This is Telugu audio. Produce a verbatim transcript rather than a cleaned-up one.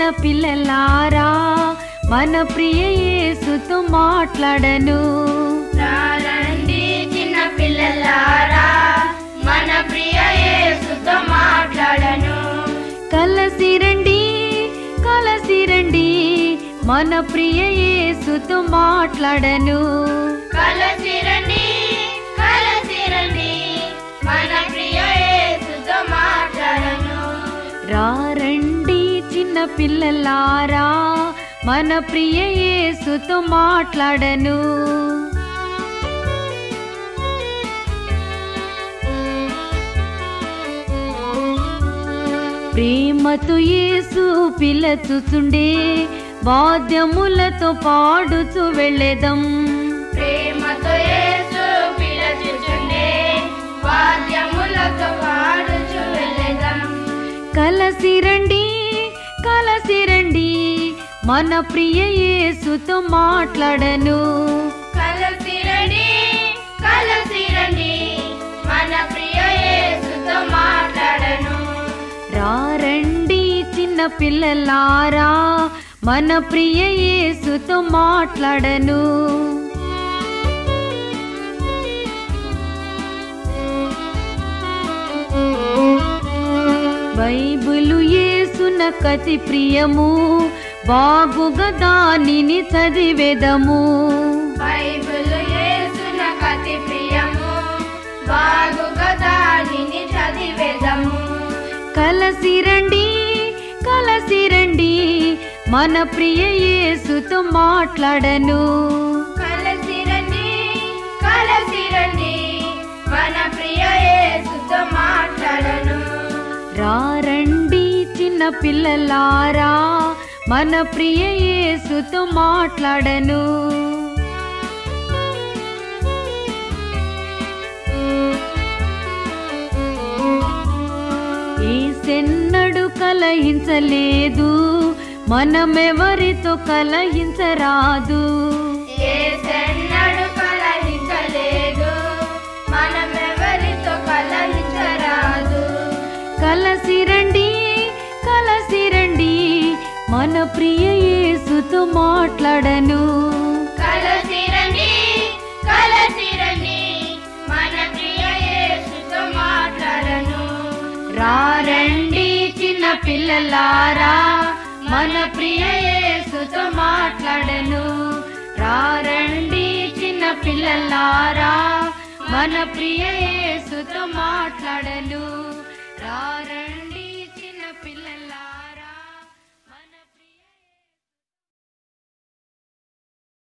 పిల్లలారా మన ప్రియ యేసుతో మాట్లాడను. రండి చిన్న పిల్లలారా మన ప్రియ యేసుతో మాట్లాడను. కలసి రండి కలసి రండి మన ప్రియ యేసుతో మాట్లాడను. కలసి రండి కలసి రండి మన ప్రియ యేసుతో మాట్లాడను. రండి చిన్న పిల్లలారా మన ప్రియ యేసుతో మాట్లాడను. ప్రేమతో యేసు పిలచుచుండే వాద్యములతో పాడుచు వెళ్ళెదం. ప్రేమతో యేసు పిలచుచుండే వాద్యములతో పాడుచు వెళ్ళెదం. కలసి రండి కలసి రండి మన ప్రియ యేసుతో మాట్లాడను. కలసి రండి కలసి రండి మన ప్రియ యేసుతో మాట్లాడను. రండి చిన్న పిల్లలారా మన ప్రియ యేసుతో మాట్లాడను. బైబిలు యేసున కతి ప్రియము బాగుగా దానిని చదివేదము. బైబిలు యేసున కతి ప్రియము బాగుగా దానిని చదివేదము. కలసి రండి కలసి రండి మన ప్రియ యేసుతో మాట్లాడను. కలసి రండి కలసి రండి మన ప్రియ యేసుతో మాట్లాడను. రండి చిన్న పిల్లలారా మన ప్రియ యేసుతో మాట్లాడను. యేసెన్నడు కలహించలేదు మనమెవరితో కలహించరాదు. యేసెన్నడు కలహించలేదు మనమెవరితో కలహించరాదు. కలసి రండి కలసి రండి మన ప్రియ యేసుతో మాట్లాడను. కలసి రండి కలసి రండి మన ప్రియ యేసుతో మాట్లాడను. రండి చిన్న పిల్లలారా మన ప్రియ యేసుతో మాట్లాడను. రండి చిన్న పిల్లలారా మన ప్రియ యేసుతో మాట్లాడను. రండి చిన్న పిల్లల